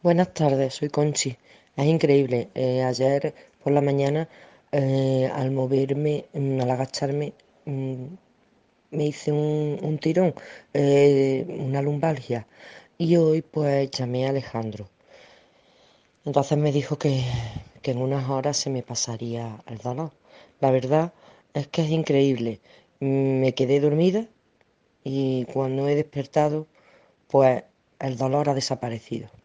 Buenas tardes, soy Conchi. Es increíble. Ayer por la mañana, al moverme, al agacharme, mm, me hice un tirón, una lumbalgia. Y hoy pues llamé a Alejandro. Entonces me dijo que en unas horas se me pasaría el dolor. La verdad es que es increíble. Me quedé dormida y cuando he despertado, pues el dolor ha desaparecido.